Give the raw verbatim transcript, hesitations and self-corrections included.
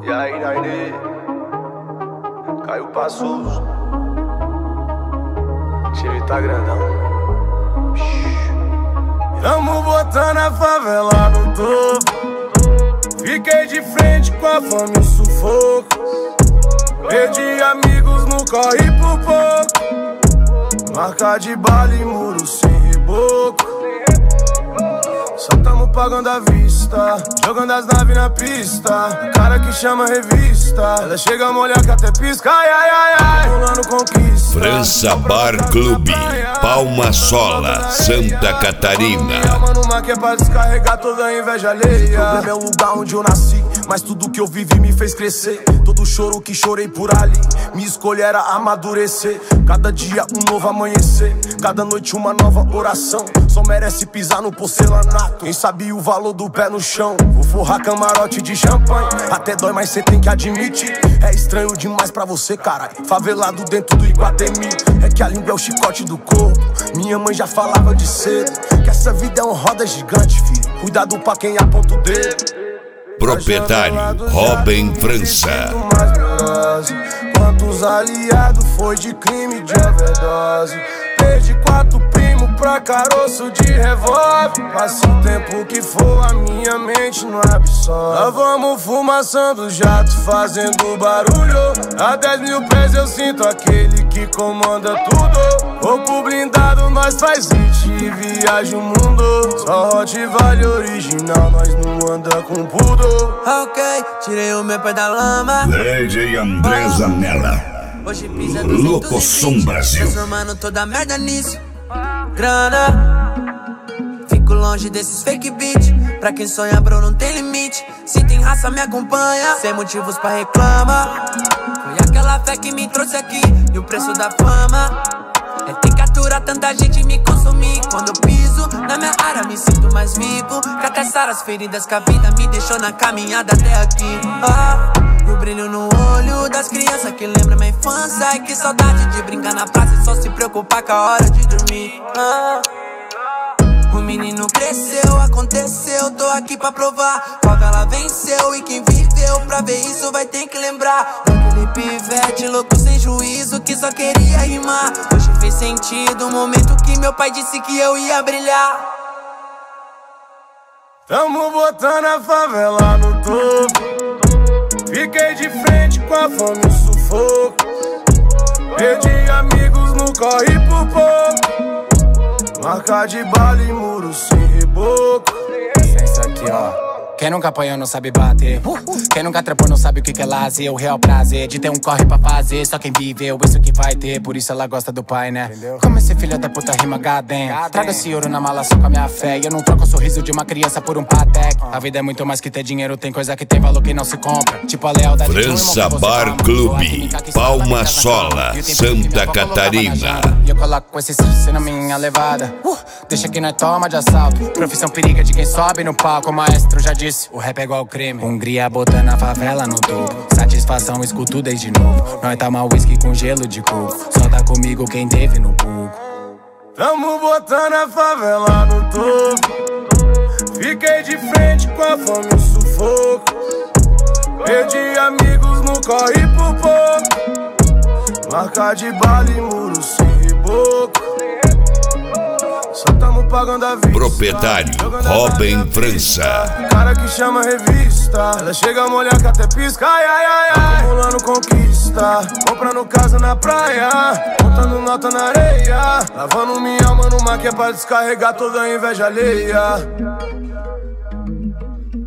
E aí, Nainê, caiu passos. Time tá grandão. Tamo botando a favela no topo. Fiquei de frente com a fome e o sufoco. Perdi amigos no corre por pouco. Marca de bala e muro sem reboco. Só tamo pagando à vista, jogando as naves na pista. Cara que chama revista, ela chega a molhar que até pisca. Ai, ai, ai, ai, pulando conquista. França Bar Clube, Palma Sola, Santa Catarina. Mano, uma que é pra descarregar toda a inveja alheia. O problema é o lugar onde eu nasci, mas tudo que eu vivi me fez crescer. Todo choro que chorei por ali, minha escolha era amadurecer. Cada dia um novo amanhecer, cada noite uma nova oração. Só merece pisar no porcelanato quem sabia o valor do pé no chão. Vou forrar camarote de champanhe, até dói, mas cê tem que admitir. É estranho demais pra você, caralho, favelado dentro do Iguatemi. É que a língua é o chicote do corpo. Minha mãe já falava de cedo que essa vida é uma roda gigante, filho. Cuidado pra quem aponta o dedo. Proprietário Robin França. Quantos aliados foi de crime de overdose? Perdi quatro primos pra caroço de revólver. Passa o tempo que for, a minha mente não absorve. Nós vamos fumaçando jato, fazendo barulho. A dez mil pés eu sinto aquele que comanda tudo. Corpo blindado, nós faz hit e viaja o mundo. Só Hot vale original, nós não anda com pudor. Ok, tirei o meu pé da lama. D J André Zanella. Hoje pisa Louco Som Brasil. Transformando toda merda nisso. Grana. Fico longe desses fake beat. Pra quem sonha, bro, não tem limite. Se tem raça, me acompanha. Sem motivos pra reclamar. Foi aquela fé que me trouxe aqui. E o preço da fama é ter que aturar tanta gente me consumir. Quando eu piso na minha área, me sinto mais vivo. Catessar as feridas que a vida me deixou na caminhada até aqui. Ah, o brilho no olho das crianças que lembra minha infância. Ai, que saudade de brincar na praça e só se preocupar com a hora de dormir. Ah, o menino cresceu, aconteceu, tô aqui pra provar. Favela venceu e quem viveu pra ver isso vai ter que lembrar. Daquele pivete louco sem juízo que só queria rimar. Hoje fez sentido o momento que meu pai disse que eu ia brilhar. Tamo botando a favela no topo. Fiquei de frente com a fome e o sufoco. Perdi amigos no corre por pouco. Marca de bala e muro sem reboco. Licença aqui, ó. Quem nunca apanhou não sabe bater. Quem nunca trepou não sabe o que é lazer. O real prazer de ter um corre pra fazer. Só quem viveu, isso que vai ter. Por isso ela gosta do pai, né? Entendeu? Como esse filho da puta rima gadem. Traga esse ouro na mala só com a minha fé. E eu não troco o sorriso de uma criança por um patek. A vida é muito mais que ter dinheiro. Tem coisa que tem valor que não se compra. Tipo a lealdade de um irmão que França você Bar ama. Clube, Palma Sola, Santa Catarina. E eu coloco esse stress na minha levada. uh, Deixa que nós toma de assalto. Profissão periga de quem sobe no palco. O maestro já disse, o rap é igual crime. Hungria botando a favela no topo. Satisfação, escuto desde novo. Nós toma whisky com gelo de coco. Só tá comigo quem teve no pouco. Tamo botando a favela no topo. Fiquei de frente com a fome e o sufoco. Perdi amigos no corre por pouco. Marca de bala e muro sem reboco. Só tamo pagando a vista. Proprietário Robin França. Cara que chama revista, ela chega a molhar que até pisca. Ai, ai, ai, ai, acumulando conquista. Comprando casa na praia, contando nota na areia. Lavando minha alma numa que é pra descarregar toda a inveja alheia.